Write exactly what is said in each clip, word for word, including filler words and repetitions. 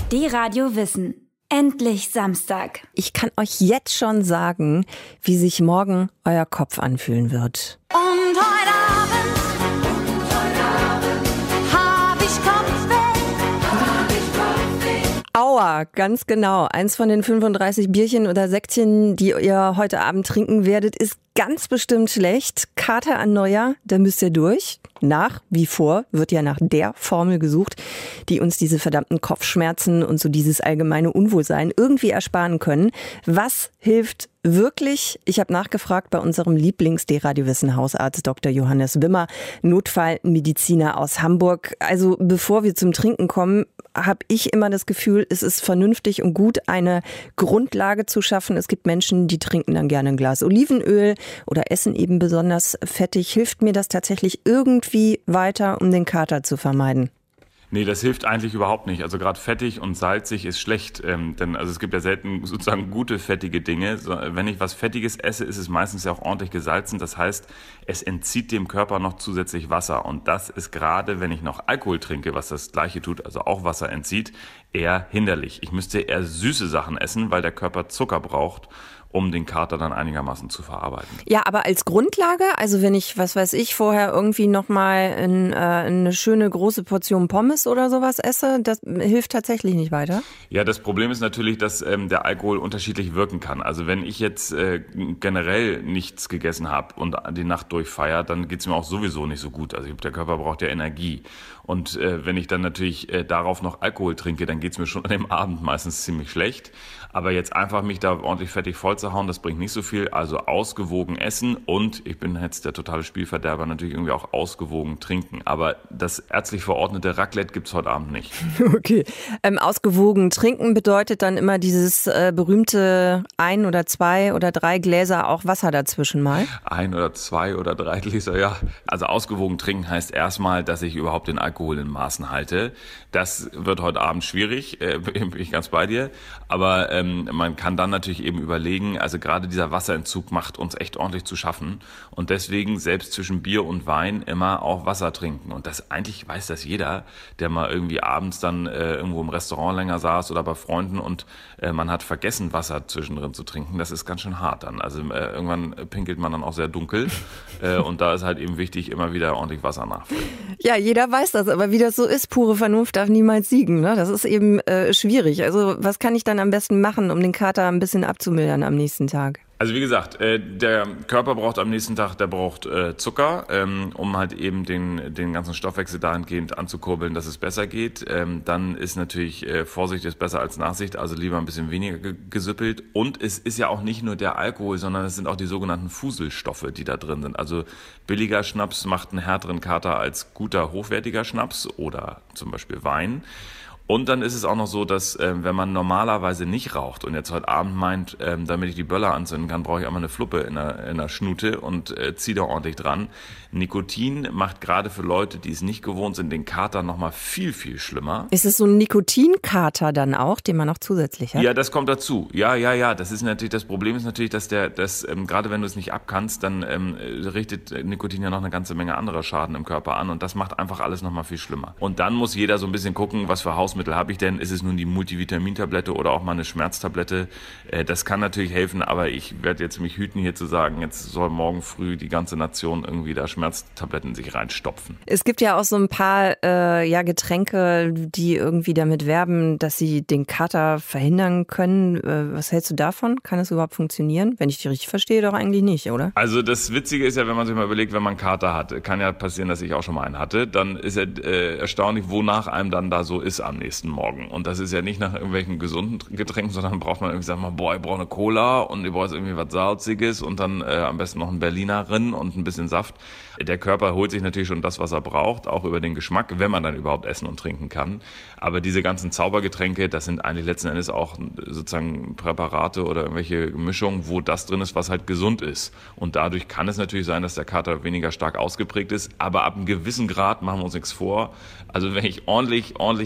D-Radio Wissen. Endlich Samstag. Ich kann euch jetzt schon sagen, wie sich morgen euer Kopf anfühlen wird. Und heute Abend, und heute Abend hab ich Kopfweh, hab ich Kopfweh. Aua, ganz genau. Eins von den fünfunddreißig Bierchen oder Säckchen, die ihr heute Abend trinken werdet, ist ganz bestimmt schlecht. Kater an Neujahr, da müsst ihr durch. Nach wie vor wird ja nach der Formel gesucht, die uns diese verdammten Kopfschmerzen und so dieses allgemeine Unwohlsein irgendwie ersparen können. Was hilft wirklich? Ich habe nachgefragt bei unserem Lieblings-D-Radio-Wissen-Hausarzt Doktor Johannes Wimmer, Notfallmediziner aus Hamburg. Also bevor wir zum Trinken kommen, habe ich immer das Gefühl, es ist vernünftig und gut, eine Grundlage zu schaffen. Es gibt Menschen, die trinken dann gerne ein Glas Olivenöl oder essen eben besonders fettig. Hilft mir das tatsächlich irgendwie weiter, um den Kater zu vermeiden? Nee, das hilft eigentlich überhaupt nicht. Also gerade fettig und salzig ist schlecht, ähm, denn also es gibt ja selten sozusagen gute fettige Dinge. So, wenn ich was Fettiges esse, ist es meistens ja auch ordentlich gesalzen. Das heißt, es entzieht dem Körper noch zusätzlich Wasser. Und das ist gerade, wenn ich noch Alkohol trinke, was das Gleiche tut, also auch Wasser entzieht, eher hinderlich. Ich müsste eher süße Sachen essen, weil der Körper Zucker braucht, um den Kater dann einigermaßen zu verarbeiten. Ja, aber als Grundlage, also wenn ich, was weiß ich, vorher irgendwie nochmal ein, äh, eine schöne große Portion Pommes oder sowas esse, das hilft tatsächlich nicht weiter? Ja, das Problem ist natürlich, dass ähm, der Alkohol unterschiedlich wirken kann. Also wenn ich jetzt äh, generell nichts gegessen habe und die Nacht durchfeiere, dann geht's mir auch sowieso nicht so gut. Also der Körper braucht ja Energie. Und äh, wenn ich dann natürlich äh, darauf noch Alkohol trinke, dann geht's mir schon an dem Abend meistens ziemlich schlecht. Aber jetzt einfach mich da ordentlich fettig vollzuhauen, das bringt nicht so viel. Also ausgewogen essen und, ich bin jetzt der totale Spielverderber, natürlich irgendwie auch ausgewogen trinken. Aber das ärztlich verordnete Raclette gibt's heute Abend nicht. Okay. Ähm, ausgewogen trinken bedeutet dann immer dieses äh, berühmte ein oder zwei oder drei Gläser auch Wasser dazwischen mal? Ein oder zwei oder drei Gläser, ja. Also ausgewogen trinken heißt erstmal, dass ich überhaupt den Alkohol in Maßen halte. Das wird heute Abend schwierig, äh, bin ich ganz bei dir. Aber ähm, man kann dann natürlich eben überlegen, also gerade dieser Wasserentzug macht uns echt ordentlich zu schaffen. Und deswegen selbst zwischen Bier und Wein immer auch Wasser trinken. Und das eigentlich weiß das jeder, der mal irgendwie abends dann äh, irgendwo im Restaurant länger saß oder bei Freunden und äh, man hat vergessen, Wasser zwischendrin zu trinken. Das ist ganz schön hart dann. Also äh, irgendwann pinkelt man dann auch sehr dunkel. äh, und da ist halt eben wichtig, immer wieder ordentlich Wasser nachfüllen. Ja, jeder weiß das, aber wie das so ist, pure Vernunft darf niemals siegen. Ne? Das ist eben äh, schwierig. Also was kann ich dann am besten machen, um den Kater ein bisschen abzumildern am nächsten Tag? Also wie gesagt, äh, der Körper braucht am nächsten Tag, der braucht äh, Zucker, ähm, um halt eben den den ganzen Stoffwechsel dahingehend anzukurbeln, dass es besser geht. Ähm, dann ist natürlich äh, Vorsicht ist besser als Nachsicht, also lieber ein bisschen weniger ge- gesüppelt. Und es ist ja auch nicht nur der Alkohol, sondern es sind auch die sogenannten Fuselstoffe, die da drin sind. Also billiger Schnaps macht einen härteren Kater als guter, hochwertiger Schnaps oder zum Beispiel Wein. Und dann ist es auch noch so, dass äh, wenn man normalerweise nicht raucht und jetzt heute Abend meint, äh, damit ich die Böller anzünden kann, brauche ich einmal eine Fluppe in der, in der Schnute und äh, ziehe da ordentlich dran. Nikotin macht gerade für Leute, die es nicht gewohnt sind, den Kater nochmal viel, viel schlimmer. Ist es so ein Nikotinkater dann auch, den man noch zusätzlich hat? Ja, das kommt dazu. Ja, ja, ja. Das ist natürlich, das Problem ist natürlich, dass der, dass, ähm, gerade wenn du es nicht abkannst, dann ähm, richtet Nikotin ja noch eine ganze Menge anderer Schaden im Körper an und das macht einfach alles nochmal viel schlimmer. Und dann muss jeder so ein bisschen gucken, was für Hausmittel habe ich denn? Ist es nun die Multivitamintablette oder auch mal eine Schmerztablette? Äh, das kann natürlich helfen, aber ich werde jetzt mich hüten, hier zu sagen, jetzt soll morgen früh die ganze Nation irgendwie da Schmerztabletten sich reinstopfen. Es gibt ja auch so ein paar äh, ja, Getränke, die irgendwie damit werben, dass sie den Kater verhindern können. Äh, was hältst du davon? Kann das überhaupt funktionieren? Wenn ich die richtig verstehe, doch eigentlich nicht, oder? Also das Witzige ist ja, wenn man sich mal überlegt, wenn man einen Kater hat, kann ja passieren, dass ich auch schon mal einen hatte, dann ist ja äh, erstaunlich, wonach einem dann da so ist am nächsten Morgen. Und das ist ja nicht nach irgendwelchen gesunden Getränken, sondern braucht man irgendwie, sagen wir mal, boah, ich brauche eine Cola und ich brauche irgendwie was Salziges und dann äh, am besten noch ein Berlinerin und ein bisschen Saft. Der Körper holt sich natürlich schon das, was er braucht, auch über den Geschmack, wenn man dann überhaupt essen und trinken kann. Aber diese ganzen Zaubergetränke, das sind eigentlich letzten Endes auch sozusagen Präparate oder irgendwelche Mischungen, wo das drin ist, was halt gesund ist. Und dadurch kann es natürlich sein, dass der Kater weniger stark ausgeprägt ist. Aber ab einem gewissen Grad machen wir uns nichts vor. Also wenn ich ordentlich, ordentlich gehackt habe,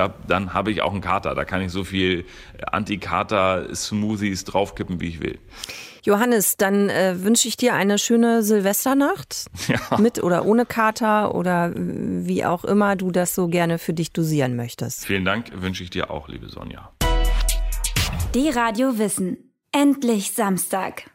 habe, dann habe ich auch einen Kater. Da kann ich so viel Anti-Kater-Smoothies draufkippen, wie ich will. Johannes, dann äh, wünsche ich dir eine schöne Silvesternacht. Ja. Mit oder ohne Kater oder wie auch immer du das so gerne für dich dosieren möchtest. Vielen Dank, wünsche ich dir auch, liebe Sonja. Die Radio Wissen. Endlich Samstag.